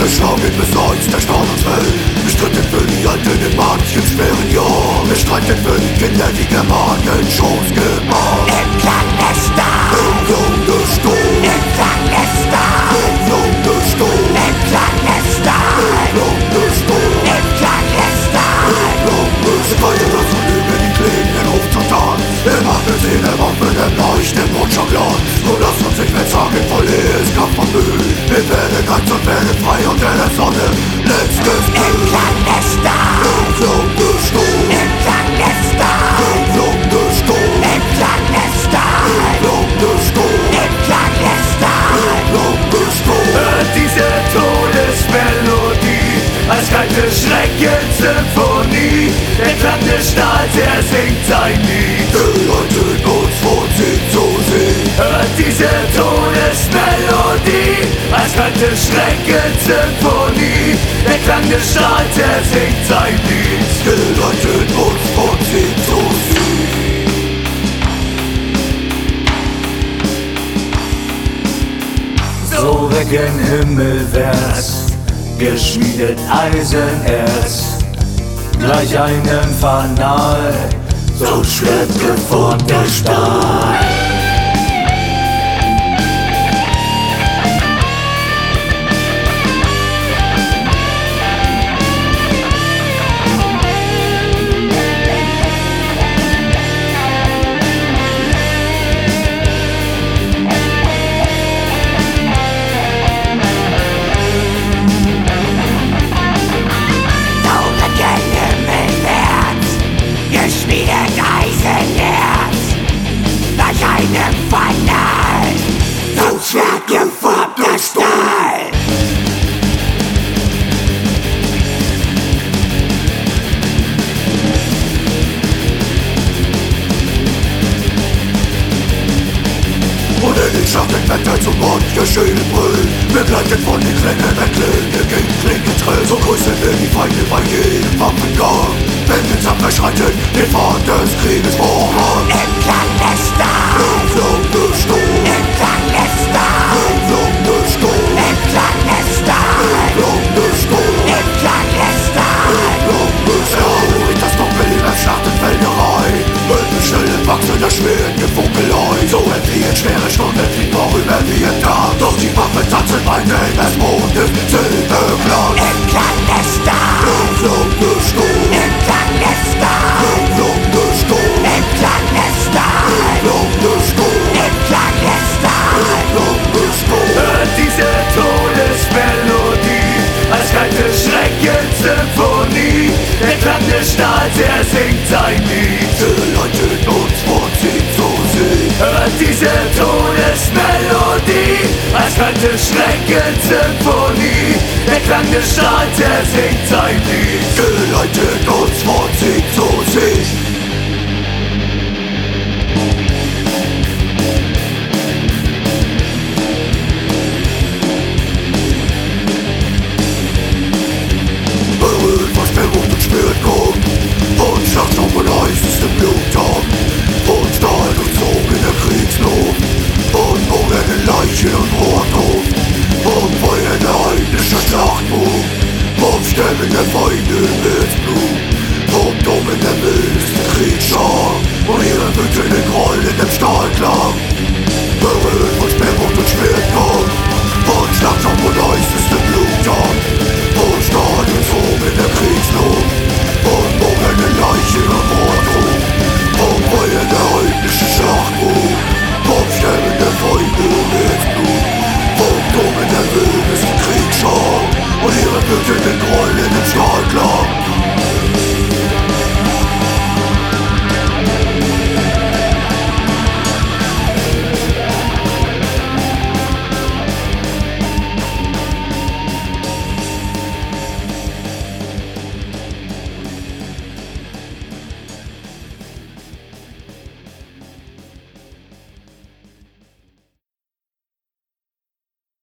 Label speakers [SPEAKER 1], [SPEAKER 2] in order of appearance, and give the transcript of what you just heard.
[SPEAKER 1] Geschlagen bis einst der Staat uns will. Bestritten für die Alten in manchen schweren Jahren. Bestreitet für die Kinder, die Germanen Schoß gemacht.
[SPEAKER 2] Im Clandestin,
[SPEAKER 1] Im Clandestin,
[SPEAKER 2] im Clandestin,
[SPEAKER 1] im Clandestin,
[SPEAKER 2] im Clandestin, im Clandestin.
[SPEAKER 1] Sie weiter dazu lügen, die klebenden Hochzatan. Immer gesehen, im Waffen, im Leuchten, im Mundschagland. So lasst uns nicht mehr sagen, voll ist Kampf und Müll. Wir werden ganz und werden frei unter der Sonne. Letztes
[SPEAKER 2] Im
[SPEAKER 1] Glück.
[SPEAKER 2] Clandestin,
[SPEAKER 1] Im Clandestin,
[SPEAKER 2] im Clandestin,
[SPEAKER 1] im Clandestin,
[SPEAKER 2] im Clandestin,
[SPEAKER 1] im Clandestin,
[SPEAKER 2] im Clandestin.
[SPEAKER 1] im Clandestin.
[SPEAKER 3] Hört diese Todesmelodie als kalte Schreckenssymphonie. Der Klang des Stahls, er singt sein Lied.
[SPEAKER 1] Geleitet uns von sie zu sie.
[SPEAKER 3] Hört diese Todesmelodie als kalte Schreckenssymphonie. Der Klang des Stahls, er singt sein Lied.
[SPEAKER 1] Geleitet uns von sie zu sie.
[SPEAKER 3] So Recken himmelwärts, geschmiedet Eisenerz, gleich einem Fanal, so schwer geformter Stahl.
[SPEAKER 2] Geschmiedet Eisenerz, gleich einem Fanal, so schwer geformter Stahl.
[SPEAKER 1] Und in den Schatten Wetter zum Mond geschehen Brüllen. Begleitet von den Klängen der Klinge gegen Klingentrill. So grüßen wir die Feinde bei jedem Waffengang. Wenn wir tapfer schreiten, den Pfad des Krieges voran.
[SPEAKER 2] Im Clandestin,
[SPEAKER 1] Im Clandestin,
[SPEAKER 2] im Clandestin,
[SPEAKER 1] im Clandestin,
[SPEAKER 2] im Clandestin,
[SPEAKER 1] Clandestin,
[SPEAKER 2] im Clandestin.
[SPEAKER 1] Erholt das Dunkel in der Schlachtenfelderei. Mit schnellem Wachsen der schweren Gefunkelei. So entfliehen schwere Stunden, fliegt vorüber wie ein Tag. Doch die Waffen tanzen weiter in des Mondes Silberglanz.
[SPEAKER 2] Im Clandestin,
[SPEAKER 1] Im Clandestin,
[SPEAKER 2] im Clandestin,
[SPEAKER 1] im Clandestin,
[SPEAKER 2] im Clandestin,
[SPEAKER 1] Clandestin,
[SPEAKER 2] im Clandestin.
[SPEAKER 1] Clandestin.
[SPEAKER 3] Hört diese Todesmelodie als kalte Schreckenssymphonie. Der Klang des Stahls, er singt sein Lied.
[SPEAKER 1] Geleitet uns von sie zu sie.
[SPEAKER 3] Hört diese Todesmelodie als kalte Schreckenssymphonie. Der Klang des Stahls, er singt sein Lied.
[SPEAKER 1] Geleitet uns von sie zu sie.